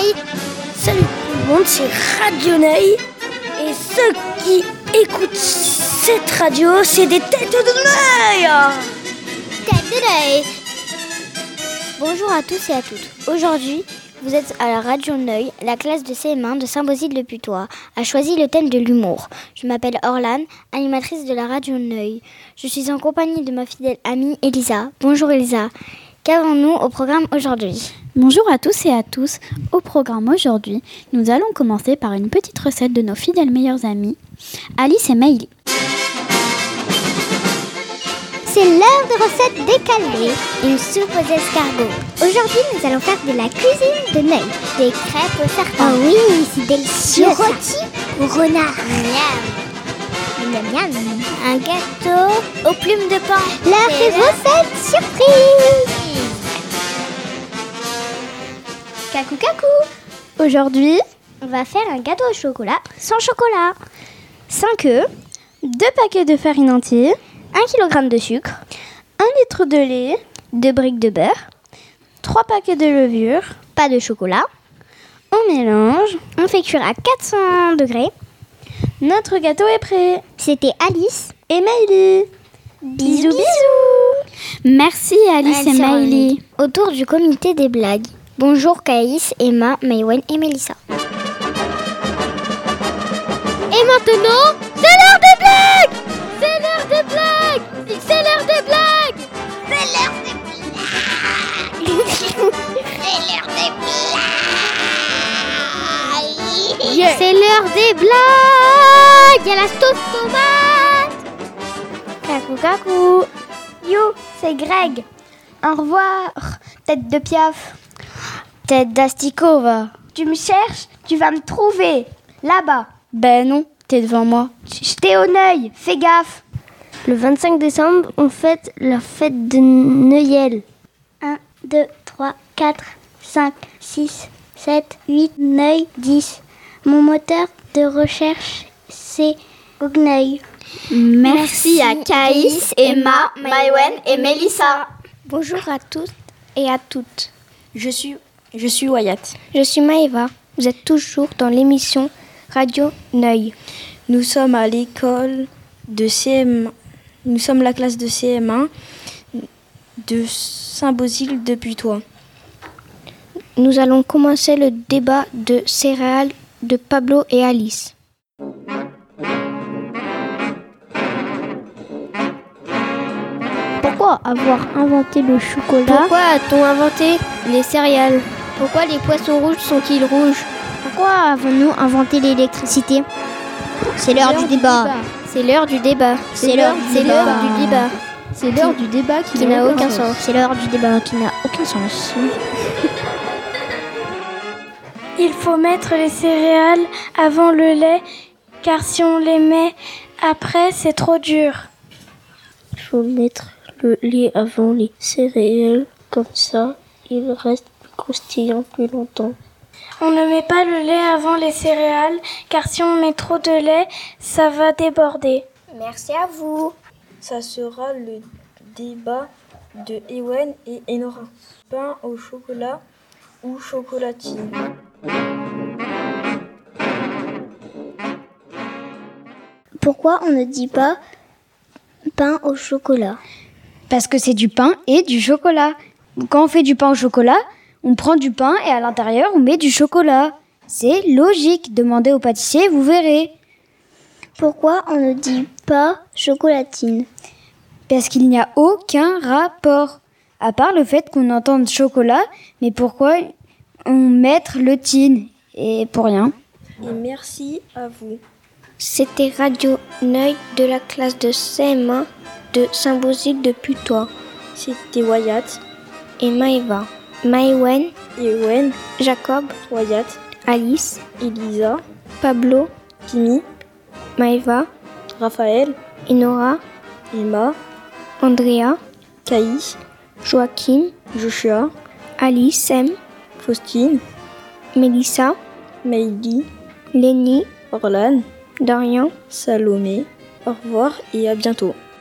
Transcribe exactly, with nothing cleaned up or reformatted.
Neuil. Salut tout le monde, c'est Radio Neuil. Et ceux qui écoutent cette radio, c'est des têtes de Neuil. Têtes de Neuil. Bonjour à tous et à toutes. Aujourd'hui, vous êtes à la Radio Neuil. La classe de C M un de Saint-Bosile-le-Putois a choisi le thème de l'humour. Je m'appelle Orlane, animatrice de la Radio Neuil. Je suis en compagnie de ma fidèle amie Elisa. Bonjour Elisa. Qu'avons-nous au programme aujourd'hui ? Bonjour à tous et à tous. Au programme aujourd'hui, nous allons commencer par une petite recette de nos fidèles meilleures amies, Alice et Maëlie. C'est l'heure de recettes décalées, une soupe aux escargots. Aujourd'hui, nous allons faire de la cuisine de Neuil. Des crêpes au sarrasin. Oh oui, c'est délicieux. Du rôti au renard. Miam. Miam, miam. Un gâteau aux plumes de pain. La recette surprise. Cacou cacou. Aujourd'hui, on va faire un gâteau au chocolat sans chocolat. cinq œufs, deux paquets de farine entière, un kilogramme de sucre, un litre de lait, deux briques de beurre, trois paquets de levure, pas de chocolat. On mélange, on fait cuire à quatre cents degrés. Notre gâteau est prêt. C'était Alice et Maëlie. Bisous bisous. Merci Alice et Maëlie. Autour du comité des blagues. Bonjour Caïs, Emma, Maïwen et Mélissa. Et maintenant, c'est l'heure des blagues. C'est l'heure des blagues. C'est l'heure des blagues. C'est l'heure des blagues. C'est l'heure des blagues. Yeah. C'est l'heure des blagues. Il y a la sauce tomate. Cacou cacou. Yo, c'est Greg. Au revoir, tête de Piaf. Tête d'asticot, va. Tu me cherches, tu vas me trouver. Là-bas. Ben non, t'es devant moi. J'étais au Neuil, fais gaffe. Le vingt-cinq décembre, on fête la fête de Neuil. un, deux, trois, quatre, cinq, six, sept, huit, Neuil, dix. Mon moteur de recherche, c'est Google. Merci, Merci à Caïs, Emma, Maïwen et Mélissa. Bonjour à tous et à toutes. Je suis, je suis Wyatt. Je suis Maëva. Vous êtes toujours dans l'émission Radio Neuil. Nous sommes à l'école de C M un. Nous sommes la classe de C M un de Saint-Bosile-le-Putois. Nous allons commencer le débat de céréales de Pablo et Alice. Pourquoi avoir inventé le chocolat ? Pourquoi a-t-on inventé les céréales ? Pourquoi les poissons rouges sont-ils rouges ? Pourquoi avons-nous inventé l'électricité ? C'est l'heure du débat. C'est l'heure du débat. C'est l'heure du débat. C'est l'heure du débat qui n'a aucun sens. C'est l'heure du débat qui n'a aucun sens. Il faut mettre les céréales avant le lait, car si on les met après, c'est trop dur. Il faut mettre le lait avant les céréales, comme ça, il reste plus croustillant plus longtemps. On ne met pas le lait avant les céréales, car si on met trop de lait, ça va déborder. Merci à vous. Ça sera le débat de Ewen et Enora. Pain au chocolat ou chocolatine. Pourquoi on ne dit pas pain au chocolat ? Parce que c'est du pain et du chocolat. Quand on fait du pain au chocolat, on prend du pain et à l'intérieur, on met du chocolat. C'est logique. Demandez au pâtissier, vous verrez. Pourquoi on ne dit pas chocolatine ? Parce qu'il n'y a aucun rapport. À part le fait qu'on entende chocolat, mais pourquoi on mettre le tine ? Et pour rien. Et merci à vous. C'était Radio Neuil de la classe de C M un de Saint-Bosile-le-Putois. C'était Wyatt et Maëva. Maïwen, Ewen, Jacob, Wyatt, Alice, Elisa, Pablo, Kimi, Maëva, Raphaël, Enora, Emma, Andrea, Caïs, Joachim, Joshua, Alice, Sem, Faustine, Mélissa, Maïli, Lénie, Orlane, Dorian, Salomé. Au revoir et à bientôt.